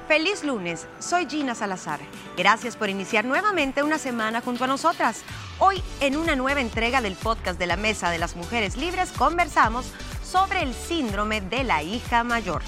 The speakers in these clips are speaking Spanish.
Feliz lunes, soy Gina Salazar. Gracias por iniciar nuevamente una semana junto a nosotras. Hoy, en una nueva entrega del podcast de la Mesa de las Mujeres Libres, conversamos sobre el síndrome de la hija mayor.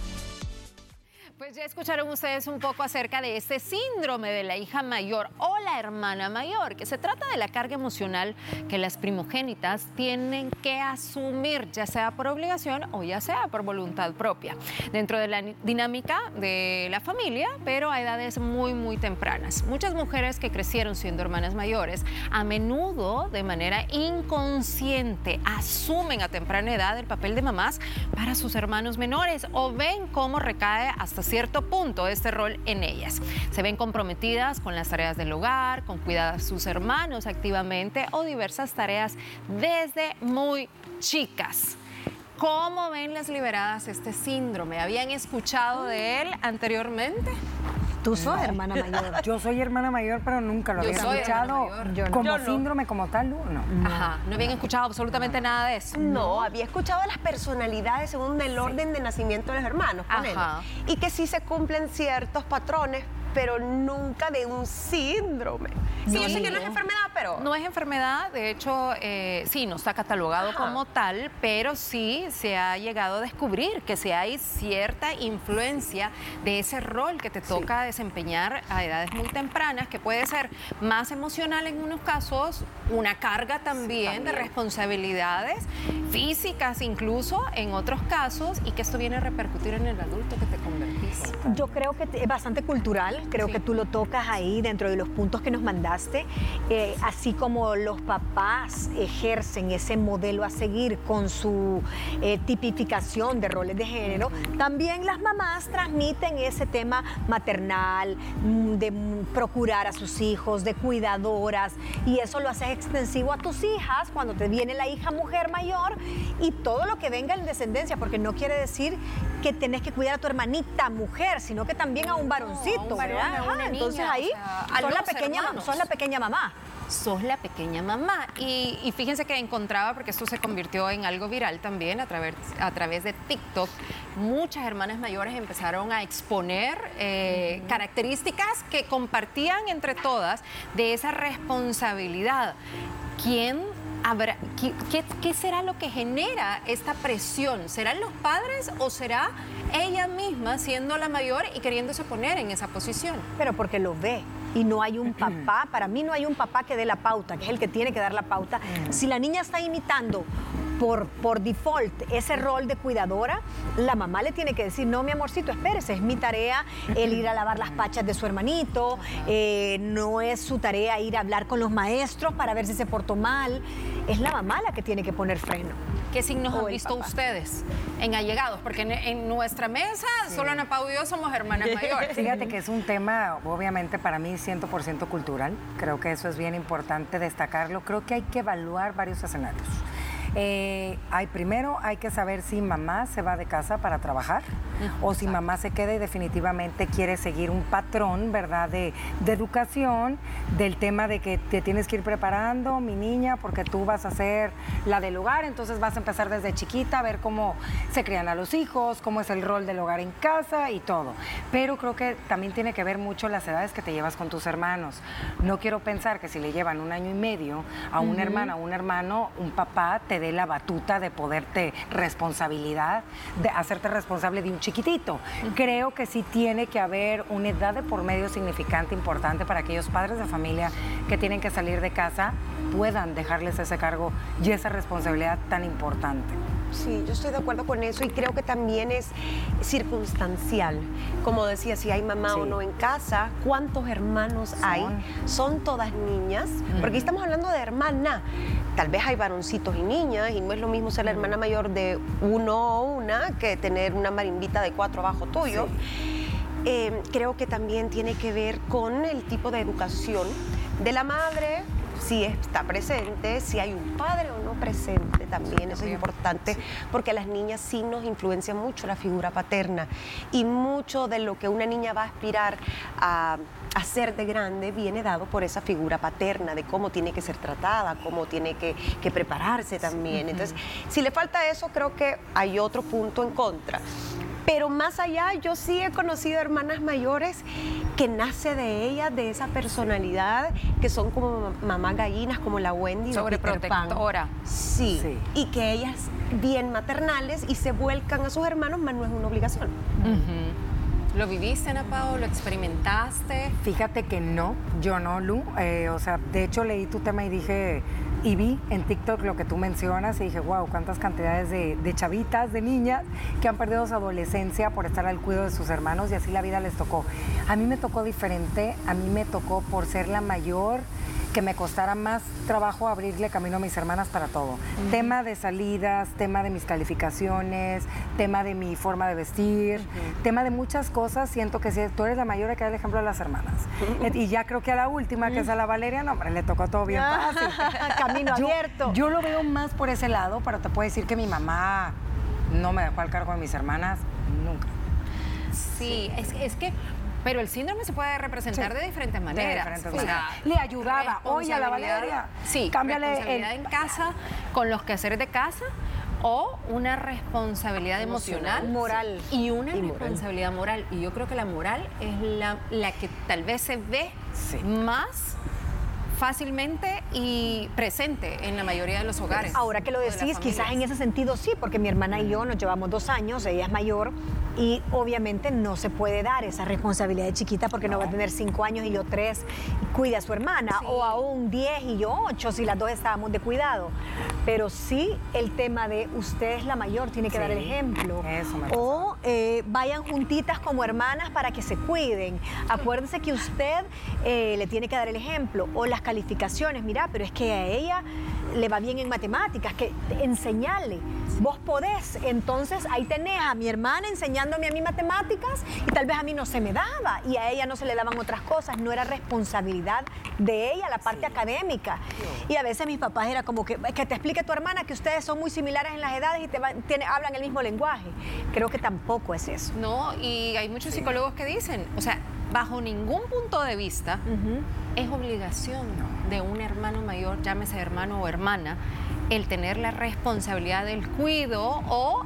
Pues ya escucharon ustedes un poco acerca de este síndrome de la hija mayor o la hermana mayor, que se trata de la carga emocional que las primogénitas tienen que asumir, ya sea por obligación o ya sea por voluntad propia, dentro de la dinámica de la familia, pero a edades muy tempranas. Muchas mujeres que crecieron siendo hermanas mayores, a menudo de manera inconsciente, asumen a temprana edad el papel de mamás para sus hermanos menores o ven cómo recae hasta cierto punto este rol en ellas. Se ven comprometidas con las tareas del hogar, con cuidar a sus hermanos activamente o diversas tareas desde muy chicas. ¿Cómo ven las liberadas este síndrome? ¿Habían escuchado de él anteriormente? Tú sos hermana mayor. Yo soy hermana mayor, pero nunca lo había escuchado como síndrome como tal, no. Ajá, no habían escuchado absolutamente nada de eso. No, había escuchado las personalidades según el orden de nacimiento de los hermanos, y que sí se cumplen ciertos patrones, pero nunca de un síndrome. Sí, yo sé que no es enfermedad, pero... No es enfermedad, de hecho, sí, no está catalogado como tal, pero sí se ha llegado a descubrir que sí hay cierta influencia de ese rol que te toca desempeñar a edades muy tempranas, que puede ser más emocional en unos casos, una carga también de responsabilidades físicas incluso en otros casos, y que esto viene a repercutir en el adulto que te convertís. Yo creo que es bastante cultural. Creo que tú lo tocas ahí dentro de los puntos que nos mandaste, así como los papás ejercen ese modelo a seguir con su tipificación de roles de género, también las mamás transmiten ese tema maternal, de procurar a sus hijos, de cuidadoras, y eso lo haces extensivo a tus hijas cuando te viene la hija mujer mayor y todo lo que venga en descendencia, porque no quiere decir que tenés que cuidar a tu hermanita mujer, sino que también a un varoncito. Entonces ahí sos la pequeña mamá. Sos la pequeña mamá. Y fíjense que encontraba, porque esto se convirtió en algo viral también a través de TikTok, muchas hermanas mayores empezaron a exponer características que compartían entre todas de esa responsabilidad. ¿Qué será lo que genera esta presión? ¿Serán los padres o será ella misma siendo la mayor y queriéndose poner en esa posición? Pero porque lo ve. Y no hay un papá, para mí no hay un papá que dé la pauta, que es el que tiene que dar la pauta. Si la niña está imitando por default ese rol de cuidadora, la mamá le tiene que decir, no, mi amorcito, espérese, es mi tarea el ir a lavar las pachas de su hermanito, no es su tarea ir a hablar con los maestros para ver si se portó mal, es la mamá la que tiene que poner freno. ¿Qué signos han visto ustedes en allegados? Porque en nuestra mesa, solo Ana Pau y yo somos hermanas mayores. Fíjate que es un tema, obviamente, para mí 100% cultural. Creo que eso es bien importante destacarlo. Creo que hay que evaluar varios escenarios. Primero hay que saber si mamá se va de casa para trabajar o si mamá se queda y definitivamente quiere seguir un patrón, ¿verdad?, de educación, del tema de que te tienes que ir preparando, mi niña, porque tú vas a ser la del hogar, entonces vas a empezar desde chiquita a ver cómo se crían a los hijos, cómo es el rol del hogar en casa y todo. Pero creo que también tiene que ver mucho las edades que te llevas con tus hermanos. No quiero pensar que si le llevan 1 año y medio a una hermana o un hermano, un papá te dé la batuta de poderte responsabilidad, de hacerte responsable de un chiquitito. Creo que sí tiene que haber una edad de por medio significante, importante, para aquellos padres de familia que tienen que salir de casa puedan dejarles ese cargo y esa responsabilidad tan importante. Sí, yo estoy de acuerdo con eso y creo que también es circunstancial. Como decía, si hay mamá o no en casa, ¿cuántos hermanos hay? ¿Son todas niñas? Porque aquí estamos hablando de hermana. Tal vez hay varoncitos y niñas y no es lo mismo ser la hermana mayor de uno o una que tener una marimbita de 4 abajo tuyo. Creo que también tiene que ver con el tipo de educación de la madre, si está presente, si hay un padre o no presente también, eso es importante, porque a las niñas sí nos influencia mucho la figura paterna y mucho de lo que una niña va a aspirar a ser de grande viene dado por esa figura paterna, de cómo tiene que ser tratada, cómo tiene que prepararse también. Entonces, si le falta eso, creo que hay otro punto en contra. Pero más allá, yo sí he conocido hermanas mayores que nace de ellas, de esa personalidad, que son como mamás gallinas, como la Wendy de Peter Pan. Sobreprotectora. Sí, Sí. y que ellas bien maternales y se vuelcan a sus hermanos, más no es una obligación. ¿Lo viviste, Ana Pao? ¿Lo experimentaste? Fíjate que no, yo no, Lu. O sea, de hecho leí tu tema y dije, y vi en TikTok lo que tú mencionas y dije, wow, cuántas cantidades de chavitas, de niñas que han perdido su adolescencia por estar al cuidado de sus hermanos y así la vida les tocó. A mí me tocó diferente, a mí me tocó por ser la mayor, que me costara más trabajo abrirle camino a mis hermanas para todo. Tema de salidas, tema de mis calificaciones, tema de mi forma de vestir, tema de muchas cosas. Siento que si tú eres la mayor hay que dar el ejemplo a las hermanas. Y ya creo que a la última, que es a la Valeria, no, hombre, le tocó todo bien fácil. Camino abierto. Yo lo veo más por ese lado, pero te puedo decir que mi mamá no me dejó al cargo de mis hermanas nunca. Sí, es que... Pero el síndrome se puede representar de diferentes maneras. diferentes O sea, maneras. Le ayudaba. Oye, a la Valeria, sí, cámbiale responsabilidad en casa, con los quehaceres de casa, o una responsabilidad emocional. Moral. Y una Y moral. responsabilidad moral. Y yo creo que la moral es la que tal vez se ve más fácilmente y presente en la mayoría de los hogares. Ahora que lo de las decís, quizás en familias. ese sentido sí, porque mi hermana y yo nos llevamos 2 años, ella es mayor y obviamente no se puede dar esa responsabilidad de chiquita porque no va a tener 5 años y yo 3 y cuida a su hermana, Sí. o aún 10 y yo 8 si las dos estábamos de cuidado. Pero sí el tema de usted es la mayor, tiene que Sí, dar el ejemplo. eso me pasa. O vayan juntitas como hermanas para que se cuiden. Acuérdese que usted le tiene que dar el ejemplo. O las calificaciones, mira, pero es que a ella le va bien en matemáticas, que enseñale. Vos podés. Entonces ahí tenés a mi hermana enseñándome a mí matemáticas y tal vez a mí no se me daba y a ella no se le daban otras cosas. No era responsabilidad de ella la parte académica. Y a veces mis papás era como que te explique tu hermana que ustedes son muy similares en las edades y hablan el mismo lenguaje. Creo que tampoco es eso. No, y hay muchos psicólogos que dicen, o sea, bajo ningún punto de vista es obligación de un hermano mayor, llámese hermano o hermana, el tener la responsabilidad del cuidado o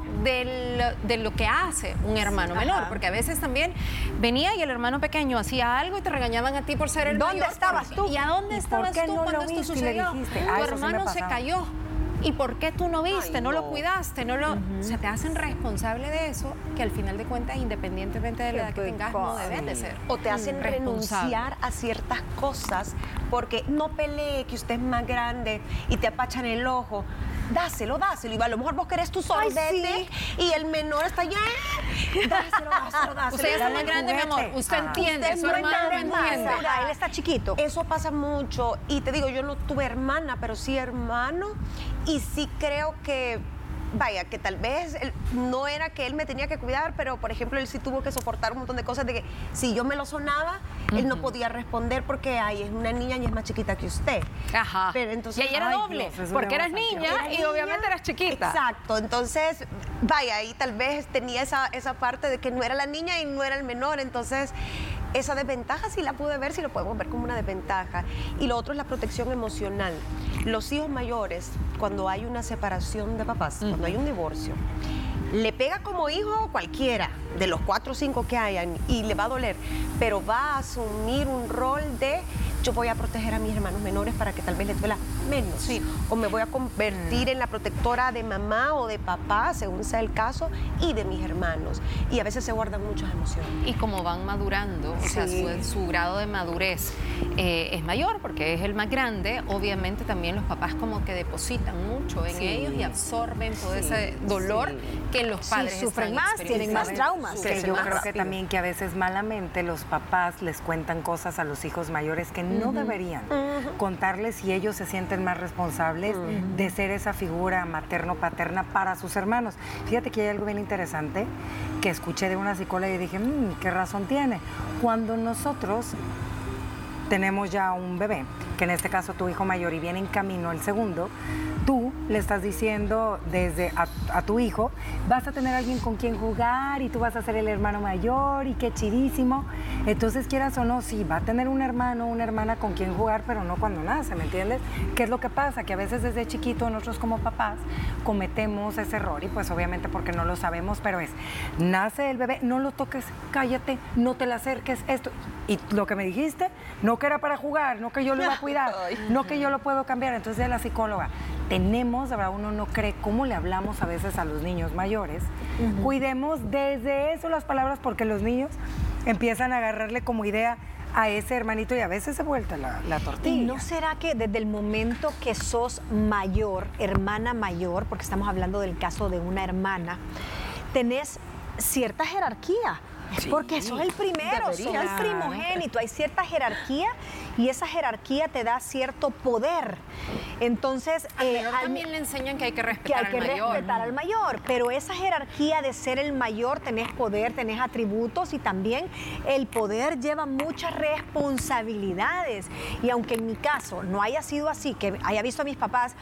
de lo que hace un hermano menor, porque a veces también venía y el hermano pequeño hacía algo y te regañaban a ti por ser el ¿Dónde mayor. estabas tú? ¿Y a dónde ¿Y estabas por qué tú no cuando lo esto viste y le sucedió? dijiste? Tu Ah, eso sí me hermano se pasaba. cayó. ¿Y por qué tú no viste? Ay, no lo no. cuidaste, no lo... Se te hacen responsable de eso, que al final de cuentas, independientemente de la edad que tengas, no debes de ser. O te hacen responsable. renunciar a ciertas cosas porque no pelee, que usted es más grande y te apachan el ojo. Dáselo. Y a lo mejor vos querés tu sorbete y el menor está allá. Dáselo. Usted ya está Dale más el grande, mi amor. juguete. Usted entiende, Usted su no hermano no entiende más. entiende. Él está chiquito. Eso pasa mucho. Y te digo, yo no tuve hermana, pero sí hermano. Y sí creo que, vaya, que tal vez no era que él me tenía que cuidar, pero por ejemplo, él sí tuvo que soportar un montón de cosas de que si yo me lo sonaba, él no podía responder porque, ay, es una niña y es más chiquita que usted. Ajá. Pero entonces, y ahí era ay, doble, Dios, eso porque me eras va a niña Era y niña. obviamente eras chiquita. Exacto, entonces, vaya, ahí tal vez tenía esa parte de que no era la niña y no era el menor, entonces esa desventaja sí la pude ver, sí lo podemos ver como una desventaja. Y lo otro es la protección emocional. Los hijos mayores, cuando hay una separación de papás, cuando hay un divorcio, le pega como hijo cualquiera de los 4 o 5 que hayan y le va a doler, pero va a asumir un rol de yo voy a proteger a mis hermanos menores para que tal vez les duela menos. Sí. O me voy a convertir en la protectora de mamá o de papá, según sea el caso, y de mis hermanos. Y a veces se guardan muchas emociones. Y como van madurando, o sea, Sí. su grado de madurez es mayor porque es el más grande, obviamente también los papás como que depositan mucho en Sí. ellos y absorben todo ese dolor que los padres sufren están más, tienen más experimentando. traumas. Sufren Que yo más creo que rápido. también que a veces malamente los papás les cuentan cosas a los hijos mayores que no deberían contarles y ellos se sienten más responsables de ser esa figura materno-paterna para sus hermanos. Fíjate que hay algo bien interesante que escuché de una psicóloga y dije, ¿qué razón tiene? Cuando nosotros tenemos ya un bebé, que en este caso tu hijo mayor y viene en camino el segundo, tú le estás diciendo desde a tu hijo, vas a tener alguien con quien jugar y tú vas a ser el hermano mayor y qué chidísimo. Entonces, quieras o no, sí, va a tener un hermano o una hermana con quien jugar, pero no cuando nace, ¿me entiendes? ¿Qué es lo que pasa? Que a veces desde chiquito nosotros como papás cometemos ese error y pues obviamente porque no lo sabemos, pero nace el bebé, no lo toques, cállate, no te le acerques, esto. Y lo que me dijiste, no que era para jugar, no que yo lo iba a cuidar, no que yo lo puedo cambiar. Entonces, la psicóloga, tenemos, de verdad, uno no cree cómo le hablamos a veces a los niños mayores. Cuidemos desde eso las palabras porque los niños empiezan a agarrarle como idea a ese hermanito y a veces se vuelta la tortilla. ¿Y no será que desde el momento que sos mayor, hermana mayor, porque estamos hablando del caso de una hermana, tenés cierta jerarquía? Sí, porque sos el primero, sos el primogénito, hay cierta jerarquía y esa jerarquía te da cierto poder. Entonces, también le enseñan que hay que respetar al mayor, pero esa jerarquía de ser el mayor, tenés poder, tenés atributos y también el poder lleva muchas responsabilidades. Y aunque en mi caso no haya sido así, que haya visto a mis papás,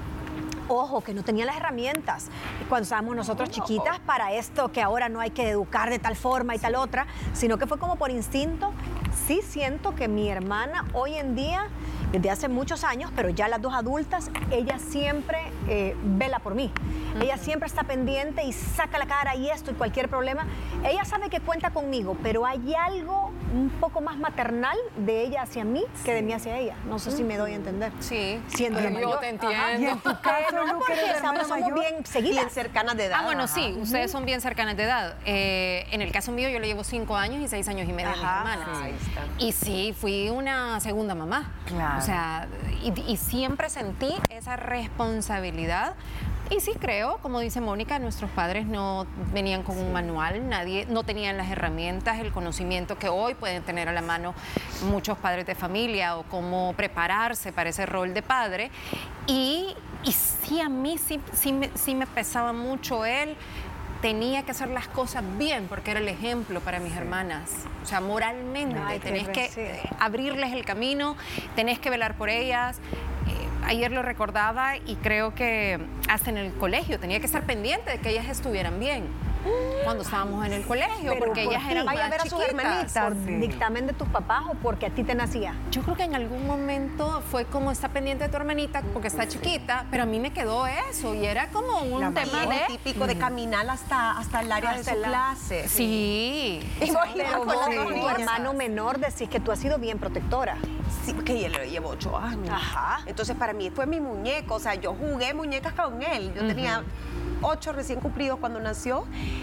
ojo, que no tenía las herramientas cuando estábamos nosotros chiquitas para esto que ahora no hay que educar de tal forma y tal otra, sino que fue como por instinto. Sí siento que mi hermana hoy en día, desde hace muchos años, pero ya las dos adultas, ella siempre vela por mí. Ella siempre está pendiente y saca la cara y esto y cualquier problema. Ella sabe que cuenta conmigo, pero hay algo un poco más maternal de ella hacia mí que de mí hacia ella. No sé si me doy a entender. Sí. Siendo la mayor. Yo te entiendo. Y en tu caso, no, porque somos bien seguidas. Bien cercanas de edad. Ah, bueno, sí, ustedes son bien cercanas de edad. En el caso mío, yo le llevo 5 años y 6 años y medio a mis hermanas. Ahí está. Y sí, fui una segunda mamá. Claro. O sea, y siempre sentí esa responsabilidad. Y sí creo, como dice Mónica, nuestros padres no venían con un manual, no tenían las herramientas, el conocimiento que hoy pueden tener a la mano muchos padres de familia o cómo prepararse para ese rol de padre. Y sí, a mí sí me pesaba mucho él. Tenía que hacer las cosas bien porque era el ejemplo para mis hermanas. O sea, moralmente tenés que abrirles el camino, tenés que velar por ellas. Ayer lo recordaba y creo que hasta en el colegio tenía que estar pendiente de que ellas estuvieran bien cuando estábamos en el colegio, Pero porque ellas eran vaya a más ver a sus chiquitas. hermanitas. ¿Por dictamen de tus papás o porque a ti te nacía? Yo creo que en algún momento fue como está pendiente de tu hermanita porque está chiquita, pero a mí me quedó eso y era como un tema Y de... el típico de caminar hasta el área de su clase. Sí. Y voy Pero con vos, las con dos tu niñas. hermano menor, decís que tú has sido bien protectora. Sí, porque él le llevo 8 años. Ajá. Entonces, para mí fue mi muñeco. O sea, yo jugué muñecas con él. Yo tenía 8 recién cumplidos cuando nació.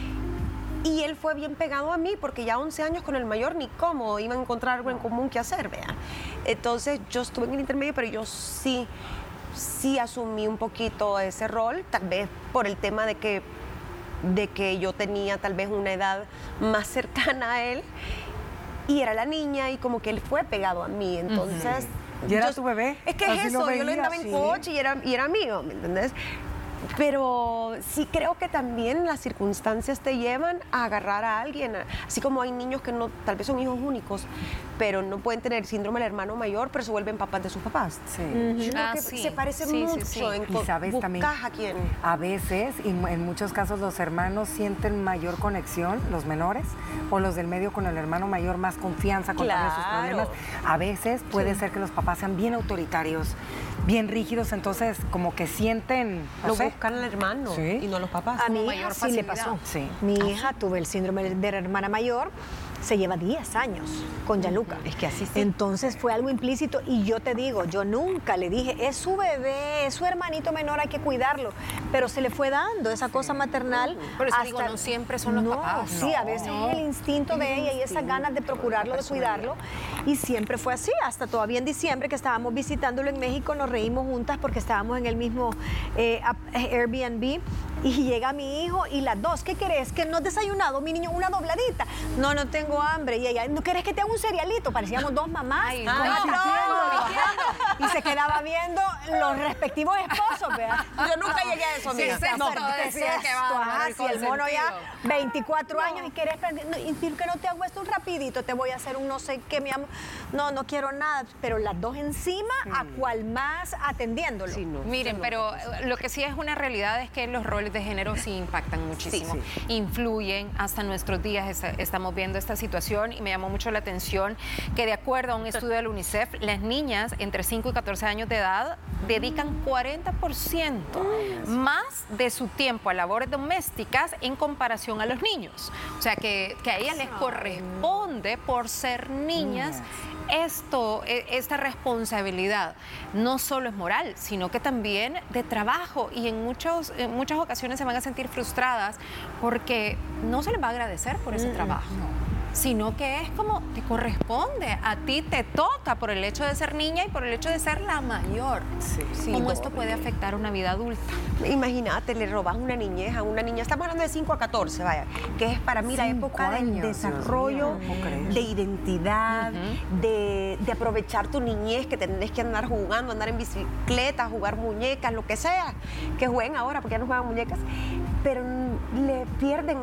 Y él fue bien pegado a mí porque ya 11 años con el mayor ni cómo iba a encontrar algo en común que hacer, vea. Entonces, yo estuve en el intermedio, pero yo sí asumí un poquito ese rol, tal vez por el tema de que yo tenía tal vez una edad más cercana a él. Y era la niña y como que él fue pegado a mí, entonces... ¿Y era tu bebé? Es que Así es lo eso, yo lo veías, andaba en coche y era mío, ¿me entendés? Pero sí creo que también las circunstancias te llevan a agarrar a alguien, así como hay niños que no, tal vez son hijos únicos, pero no pueden tener el síndrome del hermano mayor, pero se vuelven papás de sus papás. Sí. Yo creo que sí. se parece Sí, mucho sí, sí. en Y sabes también, buscas a quién. a veces, y en muchos casos, los hermanos sienten mayor conexión, los menores, o los del medio con el hermano mayor, más confianza, contarle sus Claro. problemas. A veces puede ser que los papás sean bien autoritarios, bien rígidos, entonces como que sienten, no Lo sé. buscan al hermano Sí. y no los papás. A mi hija mayor sí le facilidad. pasó. Sí. Mi hija tuvo el síndrome de la hermana mayor, se lleva 10 años con Gianluca. Es que así sí. Entonces fue algo implícito y yo te digo, yo nunca le dije, es su bebé, es su hermanito menor, hay que cuidarlo. Pero se le fue dando esa cosa maternal. Por eso digo, no siempre son los papás. Sí, a veces es el instinto de ella y esas ganas de procurarlo, de cuidarlo. Y siempre fue así, hasta todavía en diciembre que estábamos visitándolo en México, nos reímos juntas porque estábamos en el mismo Airbnb. Y llega mi hijo y las dos, ¿qué querés? ¿Que no has desayunado, mi niño? Una dobladita. No, no tengo hambre. Y ella, ¿no querés que te haga un cerealito? Parecíamos dos mamás. Ay, compartiendo. y se quedaba viendo los respectivos esposos, ¿verdad? Yo nunca llegué a eso, amiga. No, todo ¿qué es decía que esto? va, Ajá, el si el mono ya consentido. 24 años y quieres prender, y decir que no te hago esto un rapidito, te voy a hacer un no sé qué, mi amor. No quiero nada, pero las dos encima, a cual más atendiéndolo. Sí, no. Miren, pero lo que sí es una realidad es que los roles de género sí impactan muchísimo, influyen hasta nuestros días. Estamos viendo esta situación y me llamó mucho la atención que de acuerdo a un estudio del UNICEF, las niñas entre 5 y 14 años de edad dedican 40% más de su tiempo a labores domésticas en comparación a los niños. O sea, que a ellas les corresponde por ser niñas esta responsabilidad no solo es moral, sino que también de trabajo, y en muchas ocasiones se van a sentir frustradas porque no se les va a agradecer por ese trabajo. Sino que es como te corresponde, a ti te toca por el hecho de ser niña y por el hecho de ser la mayor. ¿Cómo esto puede afectar una vida adulta? Imagínate, le robas una niñez a una niña, estamos hablando de 5 a 14, vaya, que es para mí la época del desarrollo, de identidad, de aprovechar tu niñez, que tenés que andar jugando, andar en bicicleta, jugar muñecas, lo que sea, que jueguen ahora porque ya no juegan muñecas, pero le pierden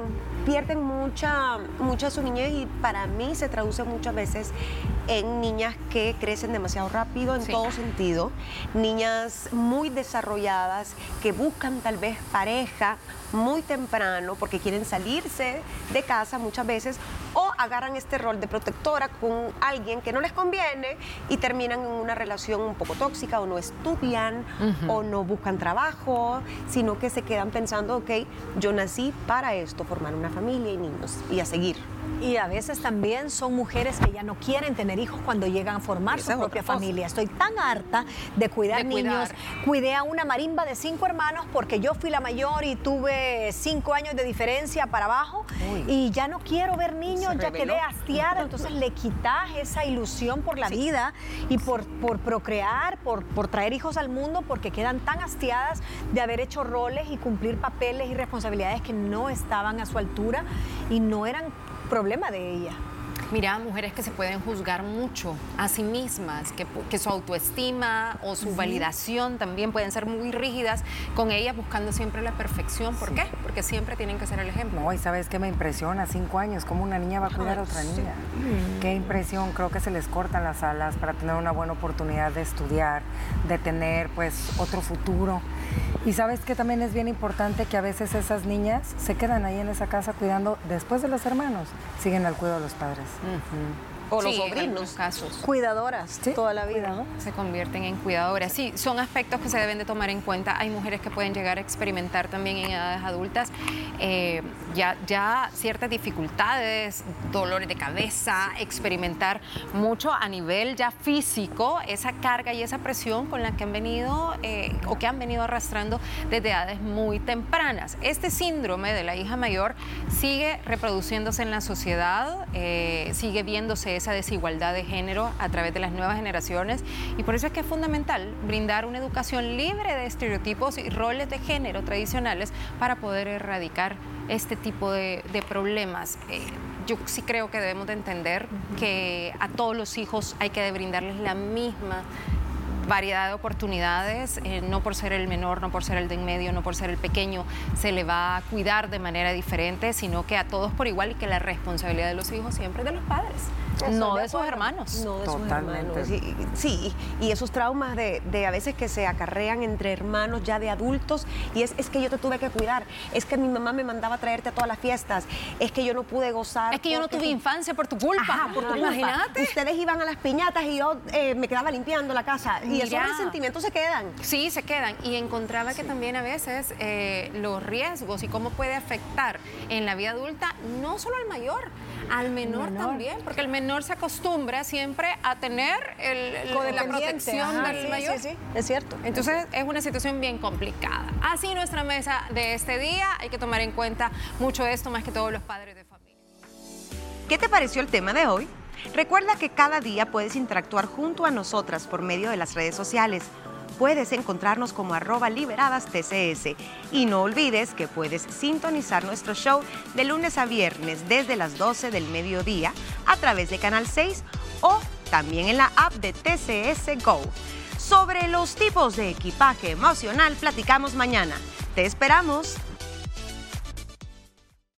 mucha de su niñez, y para mí se traduce muchas veces en niñas que crecen demasiado rápido en todo sentido, niñas muy desarrolladas que buscan tal vez pareja muy temprano porque quieren salirse de casa muchas veces, o agarran este rol de protectora con alguien que no les conviene y terminan en una relación un poco tóxica, o no estudian o no buscan trabajo, sino que se quedan pensando, ok, yo nací para esto, formar una familia y niños y a seguir. Y a veces también son mujeres que ya no quieren tener hijos cuando llegan a formar su propia familia. Estoy tan harta de cuidar niños. Cuidé a una marimba de 5 hermanos porque yo fui la mayor y tuve 5 años de diferencia para abajo. Y ya no quiero ver niños, ya quedé hastiada. Entonces le quitas esa ilusión por la vida y por procrear, por traer hijos al mundo, porque quedan tan hastiadas de haber hecho roles y cumplir papeles y responsabilidades que no estaban a su altura y no eran problema de ella. Mira, mujeres que se pueden juzgar mucho a sí mismas, que su autoestima o su validación también pueden ser muy rígidas con ellas, buscando siempre la perfección. ¿Por qué? Porque siempre tienen que ser el ejemplo. No, y ¿sabes qué me impresiona? 5 años, ¿cómo una niña va a cuidar a otra niña? Qué impresión, creo que se les cortan las alas para tener una buena oportunidad de estudiar, de tener pues otro futuro. Y ¿sabes qué también es bien importante? Que a veces esas niñas se quedan ahí en esa casa cuidando, después de los hermanos, siguen al cuidado de los padres. O los en sobrinos. algunos casos. Cuidadoras toda la vida. Se convierten en cuidadoras. Sí, son aspectos que se deben de tomar en cuenta. Hay mujeres que pueden llegar a experimentar también en edades adultas ya ciertas dificultades, dolores de cabeza, experimentar mucho a nivel ya físico, esa carga y esa presión con la que han venido o que han venido arrastrando desde edades muy tempranas. Este síndrome de la hija mayor sigue reproduciéndose en la sociedad, sigue viéndose esa desigualdad de género a través de las nuevas generaciones, y por eso es que es fundamental brindar una educación libre de estereotipos y roles de género tradicionales para poder erradicar este tipo de problemas. Yo sí creo que debemos de entender que a todos los hijos hay que brindarles la misma variedad de oportunidades, no por ser el menor, no por ser el de en medio, no por ser el pequeño, se le va a cuidar de manera diferente, sino que a todos por igual, y que la responsabilidad de los hijos siempre es de los padres, no de sus hermanos. No de sus hermanos. Sí, y esos traumas de a veces que se acarrean entre hermanos ya de adultos, y es que yo te tuve que cuidar, es que mi mamá me mandaba a traerte a todas las fiestas, es que yo no pude gozar. Es que yo no tuve infancia por tu culpa. Ajá, por tu Imagínate. culpa. Ustedes iban a las piñatas y yo me quedaba limpiando la casa. Y esos resentimientos se quedan. Sí, se quedan. Y encontraba que también a veces los riesgos y cómo puede afectar en la vida adulta, no solo al mayor, al menor también, porque el menor se acostumbra siempre a tener la protección del mayor. Sí, es cierto. Entonces es una situación bien complicada. Así nuestra mesa de este día, hay que tomar en cuenta mucho esto, más que todos los padres de familia. ¿Qué te pareció el tema de hoy? Recuerda que cada día puedes interactuar junto a nosotras por medio de las redes sociales. Puedes encontrarnos como @liberadasTCS, y no olvides que puedes sintonizar nuestro show de lunes a viernes desde las 12 del mediodía a través de Canal 6 o también en la app de TCS Go. Sobre los tipos de equipaje emocional platicamos mañana. ¡Te esperamos!